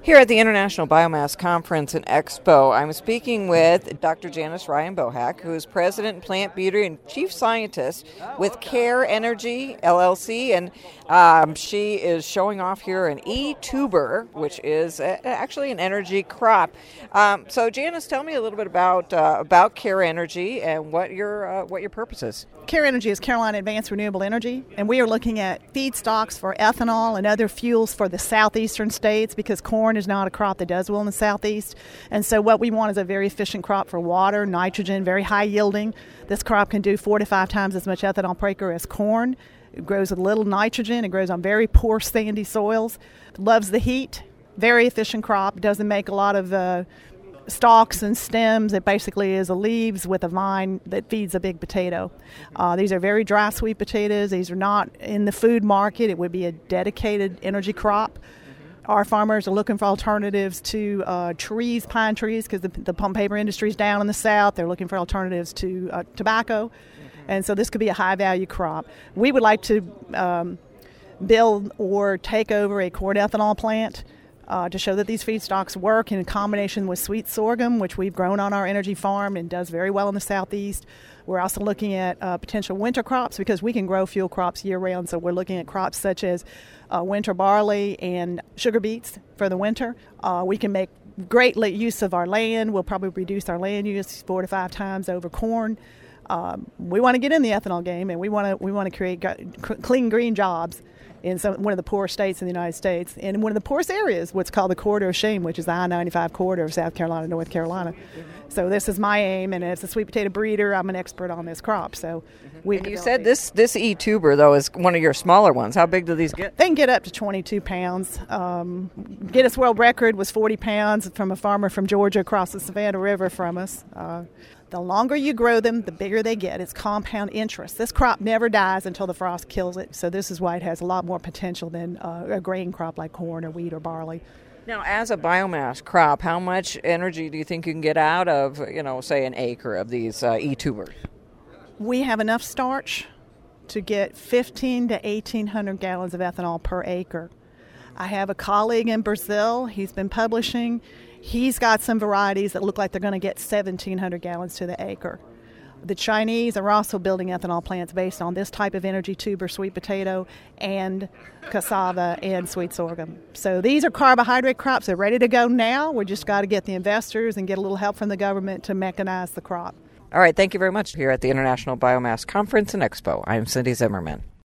Here at the International Biomass Conference and Expo, I'm speaking with Dr. Janice Ryan Bohack, who is President in Plant Beauty and Chief Scientist with Care Energy, LLC, and she is showing off here an e-tuber, which is actually an energy crop. So Janice, tell me a little bit about Care Energy and what your purpose is. Care Energy is Carolina Advanced Renewable Energy, and we are looking at feedstocks for ethanol and other fuels for the southeastern states because corn is not a crop that does well in the southeast. And so what we want is a very efficient crop for water, nitrogen, very high yielding. This crop can do 4 to 5 times as much ethanol per acre as corn. It grows with little nitrogen. It grows on very poor sandy soils. Loves the heat. Very efficient crop. Doesn't make a lot of stalks and stems. It basically is a leaves with a vine that feeds a big potato. These are very dry sweet potatoes. These are not in the food market. It would be a dedicated energy crop. Our farmers are looking for alternatives to trees, pine trees, because the pulp paper industry is down in the south. They're looking for alternatives to tobacco. And so this could be a high-value crop. We would like to build or take over a corn ethanol plant to show that these feedstocks work in combination with sweet sorghum, which we've grown on our energy farm and does very well in the southeast. We're also looking at potential winter crops because we can grow fuel crops year-round. So we're looking at crops such as winter barley and sugar beets for the winter. We can make great use of our land. We'll probably reduce our land use 4 to 5 times over corn. We want to get in the ethanol game, and we want to create clean green jobs in one of the poorest states in the United States, and in one of the poorest areas, what's called the Corridor of Shame, which is the I-95 corridor of South Carolina, North Carolina. So this is my aim, and as a sweet potato breeder, I'm an expert on this crop. So and you said this e-tuber, though, is one of your smaller ones. How big do these get? They can get up to 22 pounds. Guinness World Record was 40 pounds from a farmer from Georgia across the Savannah River from us. The longer you grow them, the bigger they get. It's compound interest. This crop never dies until the frost kills it, so this is why it has a lot more potential than a grain crop like corn or wheat or barley. Now, as a biomass crop, how much energy do you think you can get out of, say, an acre of these e-tubers? We have enough starch to get 1,500 to 1,800 gallons of ethanol per acre. I have a colleague in Brazil. He's been publishing. He's got some varieties that look like they're going to get 1,700 gallons to the acre. The Chinese are also building ethanol plants based on this type of energy tuber, sweet potato, and cassava and sweet sorghum. So these are carbohydrate crops. They're ready to go now. We just got to get the investors and get a little help from the government to mechanize the crop. All right, thank you very much here at the International Biomass Conference and Expo. I'm Cindy Zimmerman.